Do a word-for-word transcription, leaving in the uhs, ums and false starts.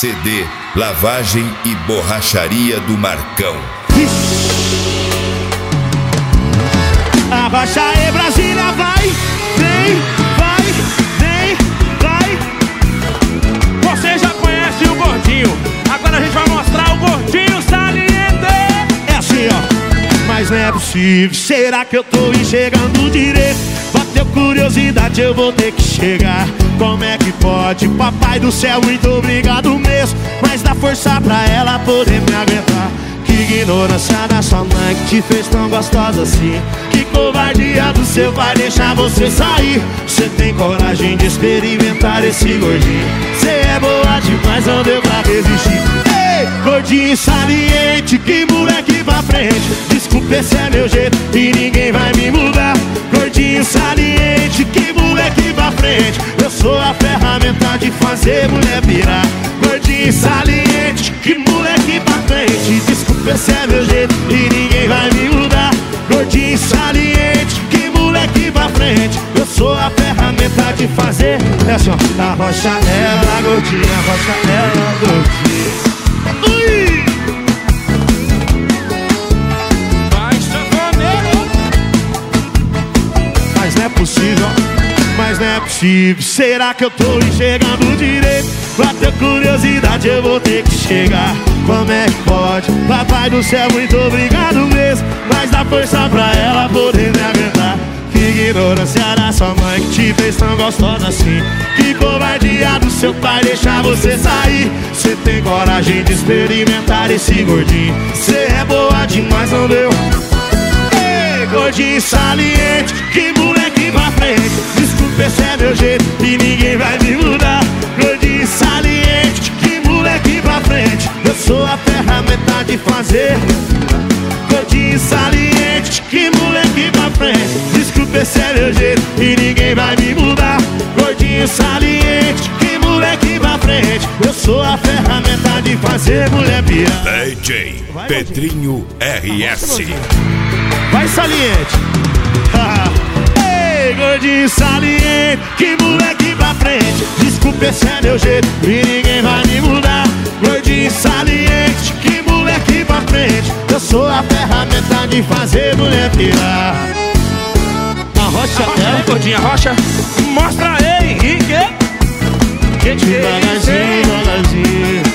C D Lavagem e Borracharia do Marcão. Abaixa aí, Brasília, vai, vem, vai, vem, vai. Você já conhece o gordinho, agora a gente vai mostrar o gordinho saliente. É assim, ó. Mas não é possível, será que eu tô enxergando direito? Bateu curiosidade, eu vou ter que chegar. Como é que pode? Papai do céu, muito obrigado mesmo, mas dá força pra ela poder me aguentar. Que ignorância da sua mãe que te fez tão gostosa assim. Que covardia do seu pai deixar você sair. Você tem coragem de experimentar esse gordinho. Você é boa demais, não deu pra resistir. Ei, gordinho saliente, que moleque pra frente. Desculpa, esse é meu jeito e ninguém vai me mudar. Gordinho saliente, que moleque pra frente. Eu sou a ferramenta de fazer mulher virar. Gordinho saliente, que moleque pra frente. Desculpa, esse é meu jeito e ninguém vai me mudar. Gordinho saliente, que moleque pra frente. Eu sou a ferramenta de fazer. É assim, ó. Arrocha ela, gordinha, arrocha ela, gordinha. Ui! Vai, sanfoneiro. Mas não é possível, mas não é possível. Será que eu tô enxergando direito? Bateu curiosidade, eu vou ter que chegar. Como é que pode? Papai do céu, muito obrigado mesmo, mas dá força pra ela poder me aguentar. Que ignorância da sua mãe que te fez tão gostosa assim. Que covardia do seu pai deixar você sair. Você tem coragem de experimentar esse gordinho. Você é boa demais, não deu? Ei, gordinho saliente, que moleque pra frente. Desculpa, esse é meu jeito e ninguém vai me mudar. Gordinho saliente, que moleque pra frente. Eu sou a ferramenta de fazer. Gordinho saliente, que moleque pra frente. Desculpa, esse é meu jeito e ninguém vai me mudar. Gordinho saliente, que moleque pra frente. Eu sou a ferramenta de fazer mulher pirar. D J Pedrinho R S. Vai, saliente. Ei, gordinho saliente, que moleque pra frente. Desculpa, esse é meu jeito e ninguém vai me mudar. Gordinho saliente, que moleque pra frente. Eu sou a ferramenta de fazer mulher pirar. Arrocha ela, gordinha, arrocha. Mostra aí, Henrique. Que devagarzinho, devagarzinho.